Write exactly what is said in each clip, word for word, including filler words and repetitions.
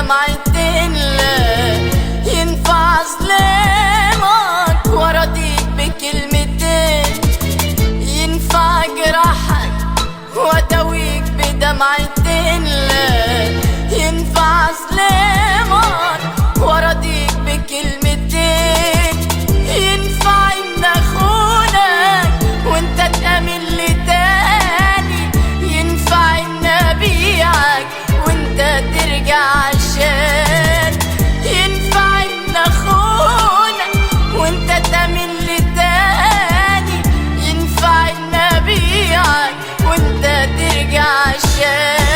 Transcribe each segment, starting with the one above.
بدمعتين لا ينفع أظلمك وأراضيك بكلمتين، ينفع جرحك وأداويك بدمعتين لا ينفع أظلمك وأراضيك بكلمتين، ينفع إن أخونك وأنت تأمن لي تاني، ينفع إن أبيعك وأنت ترجع عشان، ينفع إن أخونك وأنت تأمن لي تاني، ينفع إن أبيعك وأنت ترجع عشان.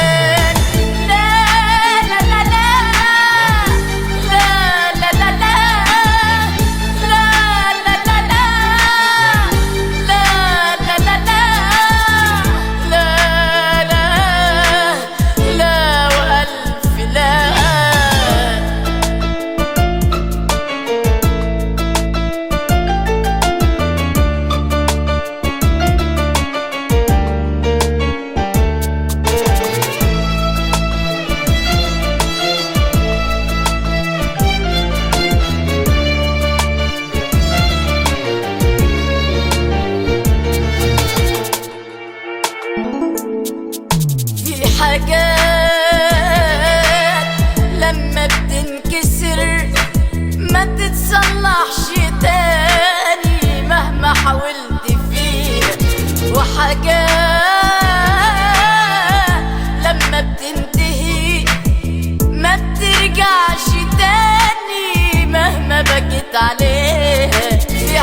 حاجات لما بتنكسر ما تتصلحش تاني مهما حاولت فيها، وحاجات لما بتنتهي ما بترجعش تاني مهما بكيت عليها. في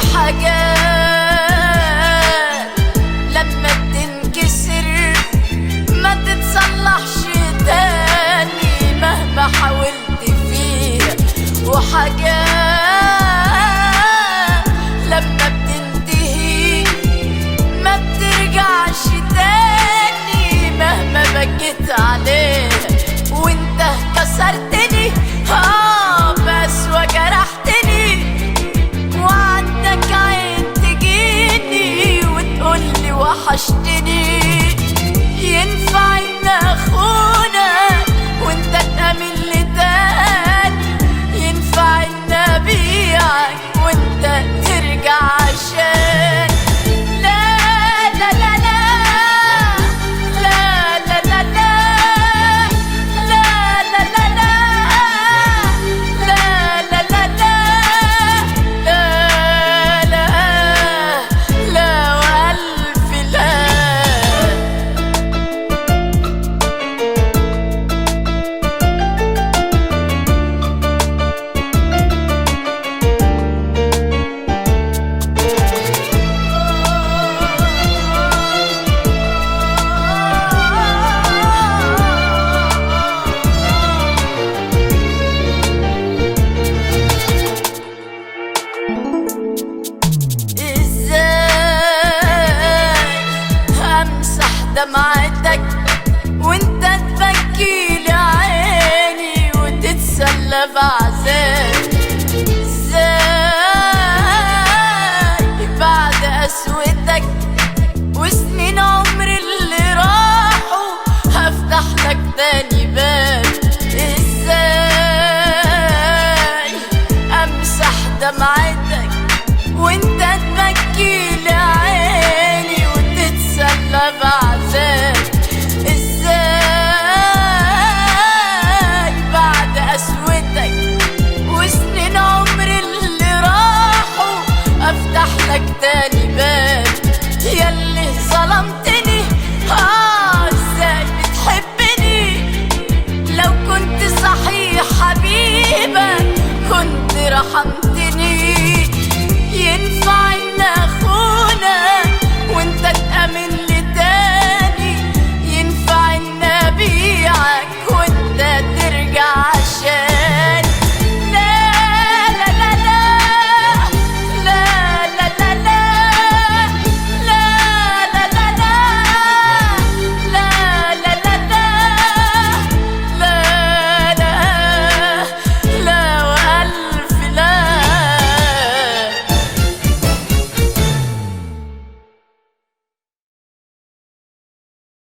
حاجات لما بتنكسر ما تتصلحش تاني مهما حاولت فيها، وحاجات لما بتنتهي ما بترجعش تاني مهما بكيت عليها. وانت كسرتني اه بس وجرحتني، وعندك عين تجيني وتقولي وحشتني، ينفع إن أخونك وأنت تأمن لي تاني، ينفع إن أبيعك وأنت ترجع عشان. لا لا لا لا لا لا لا لا لا لا لا لا لا لا لا لا وألف لا. دمعتك وانت تبكيلي عيني وتتسلى بعذابي، ازاي بعد قسوتك وسنين عمري اللي راحوا هفتح لك تاني باب، ازاي امسح دمعتك وانت تبكيلي عيني وتتسلى بعذابي، ازاي بعد قسوتك وسنين عمري اللي راحوا افتح لك تاني باب. ياللي ظلمتني اه ازاي بتحبني، لو كنت صحيح حبيبك كنت رحمتني.